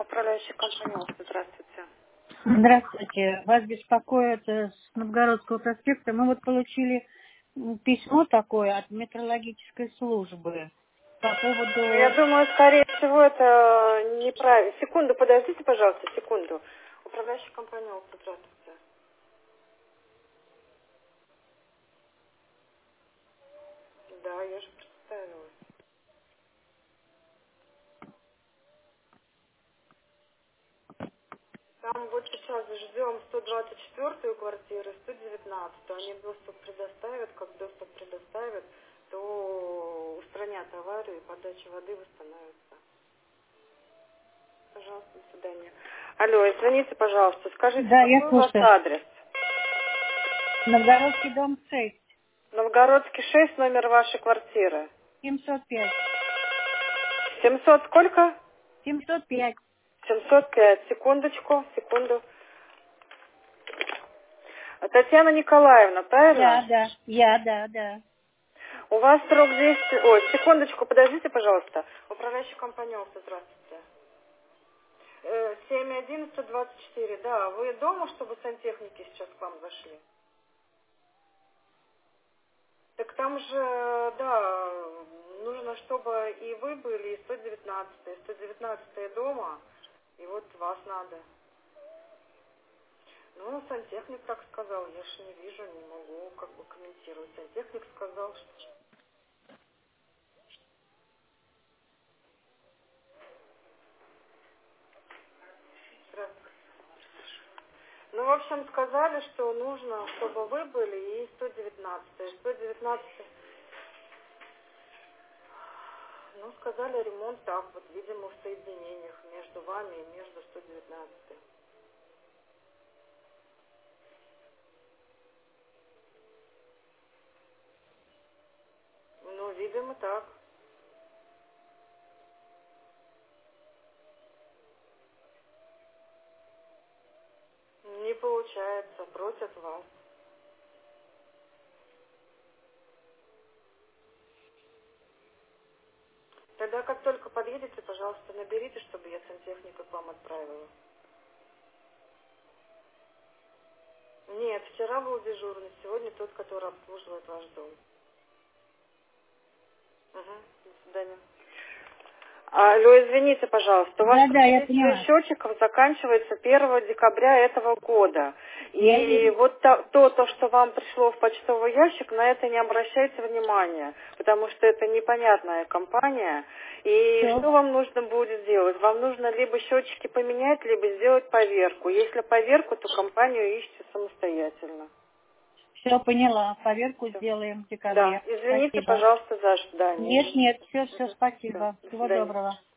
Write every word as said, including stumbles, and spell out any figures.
управляющая компания. Здравствуйте. Здравствуйте. Вас беспокоит э, с Новгородского проспекта. Мы вот получили м, письмо такое от метрологической службы по Я поводу... думаю, скорее всего, это неправильно. Секунду, подождите, пожалуйста, секунду. Управляющая компания. Здравствуйте. Да, я же представилась. Там вот сейчас ждем сто двадцать четвёртую квартиру, сто девятнадцатую. Они доступ предоставят. Как доступ предоставят, то устранят аварию и подача воды восстановится. Пожалуйста, до свидания. Алло, извините, пожалуйста, скажите, Да, я какой у вас слушаю. адрес? Новгородский дом шесть, Новгородский шесть, номер вашей квартиры. семьсот пять. семьсот сколько? семьсот пять. семьсот пять. Секундочку, секунду. Татьяна Николаевна, правильно? Я, да. Я, да, да. У вас срок действия... Ой, секундочку, подождите, пожалуйста. Управляющая компания, здравствуйте. Э, семь один сто двадцать четыре. Да, вы дома, чтобы сантехники сейчас к вам зашли? Так там же, да, нужно, чтобы и вы были, и сто девятнадцатая. сто девятнадцатая дома, и вот вас надо. Ну, сантехник так сказал, я ж не вижу, не могу как бы комментировать. Сантехник сказал, что... Здравствуйте. Ну, в общем, сказали, что нужно, чтобы вы были, и сто девятнадцатая. сто девятнадцатая. Ну, сказали, ремонт так вот, видимо, в соединениях между вами и между сто девятнадцатой. Ну, видимо, так. Не получается, просят вас. Тогда, как только подъедете, пожалуйста, наберите, чтобы я сантехника к вам отправила. Нет, вчера был дежурный, сегодня тот, который обслуживает ваш дом. Угу, до свидания. Алло, извините, пожалуйста, у вас Да, срок да, я действия поняла. счетчиков заканчивается первого декабря этого года. Я И вижу. вот то, то, то, что вам пришло в почтовый ящик, на это не обращайте внимания, потому что это непонятная компания. И Все. что вам нужно будет сделать? Вам нужно либо счетчики поменять, либо сделать поверку. Если поверку, то компанию ищите самостоятельно. Все поняла. Поверку Всё. сделаем в Да, декабре. извините, Спасибо. пожалуйста, за ожидание. Нет, нет, все, все, Мгм. Всё. спасибо. До Всего свидания. доброго.